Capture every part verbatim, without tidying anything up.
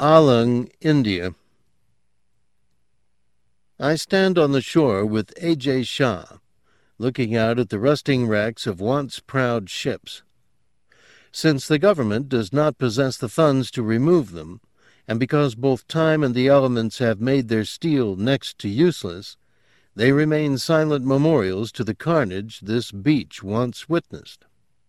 Alung, India. I stand on the shore with A J Shah, looking out at the rusting wrecks of once proud ships. Since the government does not possess the funds to remove them, and because both time and the elements have made their steel next to useless, they remain silent memorials to the carnage this beach once witnessed.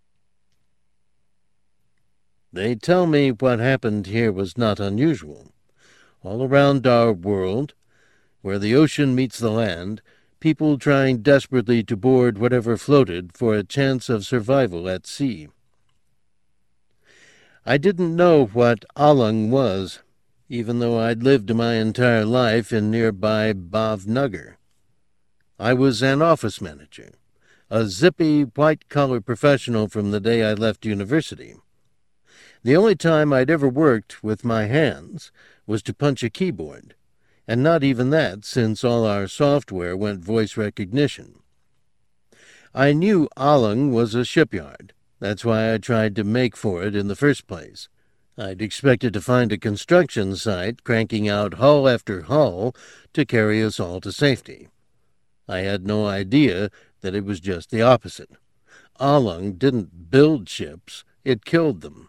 They tell me what happened here was not unusual. All around our world, where the ocean meets the land, people trying desperately to board whatever floated for a chance of survival at sea. I didn't know what Alung was, even though I'd lived my entire life in nearby Bhavnagar. I was an office manager, a zippy, white-collar professional from the day I left university. The only time I'd ever worked with my hands was to punch a keyboard, and not even that, since all our software went voice recognition. I knew Alung was a shipyard. That's why I tried to make for it in the first place. I'd expected to find a construction site cranking out hull after hull to carry us all to safety. I had no idea that it was just the opposite. Alung didn't build ships, it killed them.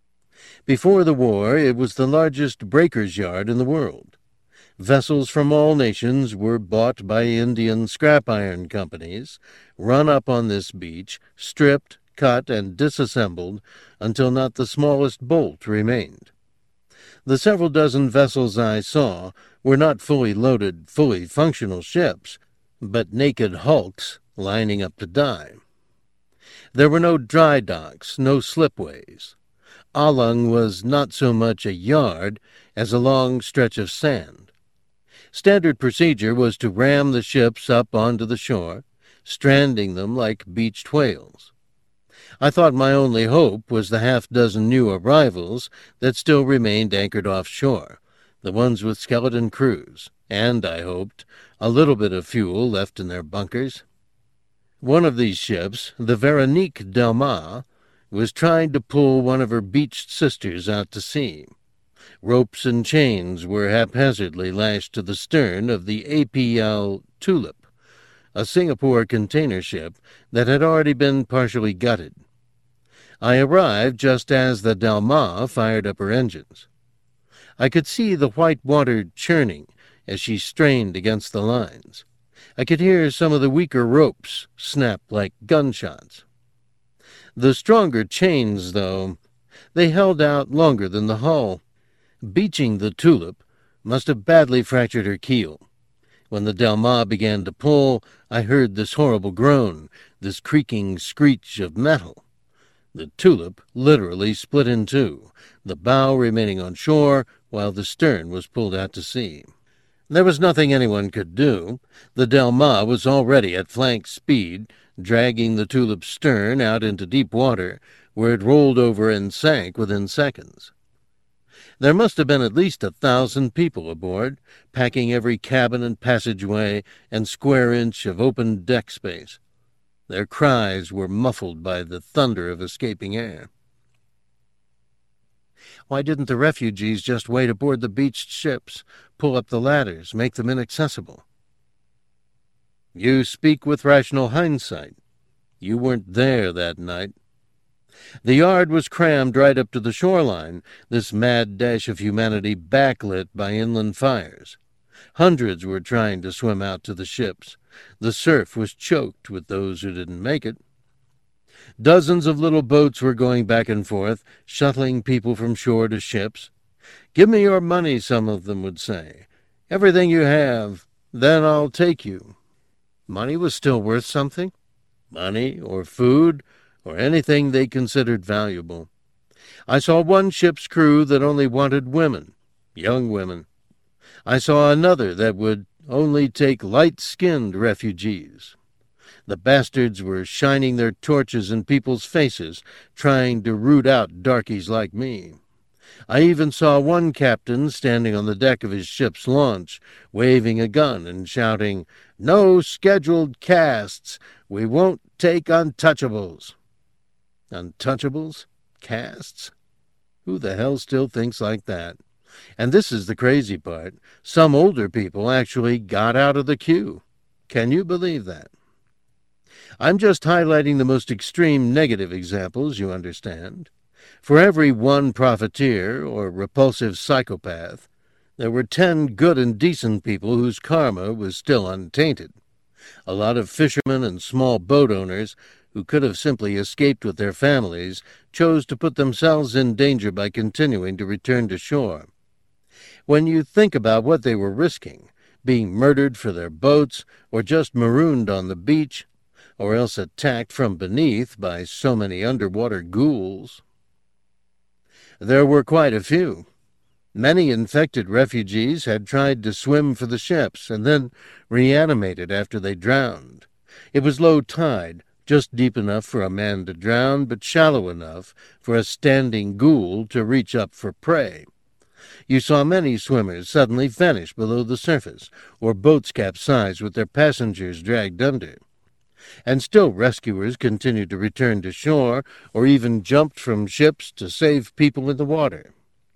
Before the war, it was the largest breakers' yard in the world. Vessels from all nations were bought by Indian scrap iron companies, run up on this beach, stripped, cut, and disassembled until not the smallest bolt remained. The several dozen vessels I saw were not fully loaded, fully functional ships, but naked hulks lining up to die. There were no dry docks, no slipways. Alung was not so much a yard as a long stretch of sand. Standard procedure was to ram the ships up onto the shore, stranding them like beached whales. I thought my only hope was the half-dozen new arrivals that still remained anchored offshore, the ones with skeleton crews, and, I hoped, a little bit of fuel left in their bunkers. One of these ships, the Veronique Delmas, was trying to pull one of her beached sisters out to sea. Ropes and chains were haphazardly lashed to the stern of the A P L Tulip, a Singapore container ship that had already been partially gutted. I arrived just as the Delmas fired up her engines. I could see the white water churning as she strained against the lines. I could hear some of the weaker ropes snap like gunshots. The stronger chains, though, they held out longer than the hull. Beaching the Tulip must have badly fractured her keel. When the Delmas began to pull, I heard this horrible groan, this creaking screech of metal. The Tulip literally split in two, the bow remaining on shore while the stern was pulled out to sea. There was nothing anyone could do. The Delmas was already at flank speed, dragging the Tulip's stern out into deep water, where it rolled over and sank within seconds. There must have been at least a thousand people aboard, packing every cabin and passageway and square inch of open deck space. Their cries were muffled by the thunder of escaping air. Why didn't the refugees just wait aboard the beached ships, pull up the ladders, make them inaccessible? You speak with rational hindsight. You weren't there that night. The yard was crammed right up to the shoreline, this mad dash of humanity backlit by inland fires. Hundreds were trying to swim out to the ships. The surf was choked with those who didn't make it. Dozens of little boats were going back and forth, shuttling people from shore to ships. "Give me your money," some of them would say. "Everything you have, then I'll take you." Money was still worth something. Money or food or anything they considered valuable. I saw one ship's crew that only wanted women, young women. I saw another that would only take light-skinned refugees. The bastards were shining their torches in people's faces, trying to root out darkies like me. I even saw one captain standing on the deck of his ship's launch, waving a gun and shouting, "No scheduled casts! We won't take untouchables!" Untouchables? Casts? Who the hell still thinks like that? And this is the crazy part. Some older people actually got out of the queue. Can you believe that? I'm just highlighting the most extreme negative examples, you understand. For every one profiteer or repulsive psychopath, there were ten good and decent people whose karma was still untainted. A lot of fishermen and small boat owners who could have simply escaped with their families chose to put themselves in danger by continuing to return to shore. When you think about what they were risking, being murdered for their boats or just marooned on the beach, or else attacked from beneath by so many underwater ghouls. There were quite a few. Many infected refugees had tried to swim for the ships and then reanimated after they drowned. It was low tide, just deep enough for a man to drown, but shallow enough for a standing ghoul to reach up for prey. You saw many swimmers suddenly vanish below the surface, or boats capsize with their passengers dragged under. And still rescuers continued to return to shore, or even jumped from ships to save people in the water.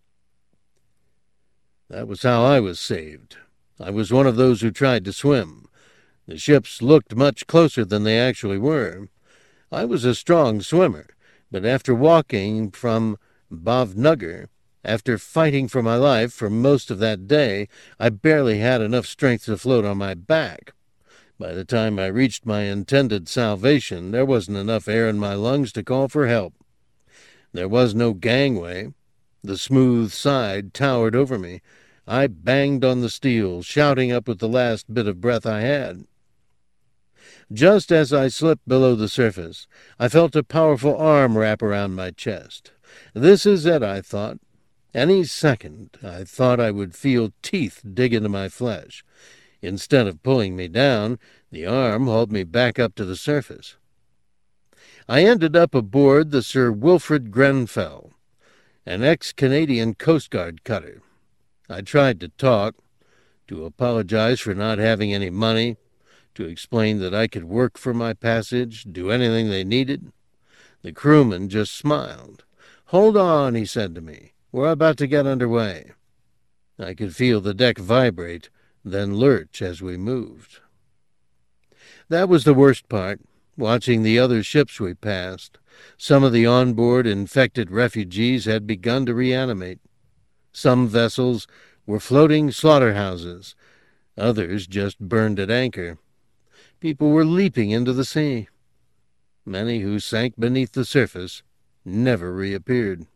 That was how I was saved. I was one of those who tried to swim. The ships looked much closer than they actually were. I was a strong swimmer, but after walking from Bhavnagar, after fighting for my life for most of that day, I barely had enough strength to float on my back. By the time I reached my intended salvation, there wasn't enough air in my lungs to call for help. There was no gangway. The smooth side towered over me. I banged on the steel, shouting up with the last bit of breath I had. Just as I slipped below the surface, I felt a powerful arm wrap around my chest. This is it, I thought. Any second, I thought I would feel teeth dig into my flesh. Instead of pulling me down, the arm hauled me back up to the surface. I ended up aboard the Sir Wilfrid Grenfell, an ex-Canadian Coast Guard cutter. I tried to talk, to apologize for not having any money, to explain that I could work for my passage, do anything they needed. The crewman just smiled. "Hold on," he said to me. "We're about to get underway." I could feel the deck vibrate, then lurch as we moved. That was the worst part, watching the other ships we passed. Some of the onboard infected refugees had begun to reanimate. Some vessels were floating slaughterhouses. Others just burned at anchor. People were leaping into the sea. Many who sank beneath the surface never reappeared.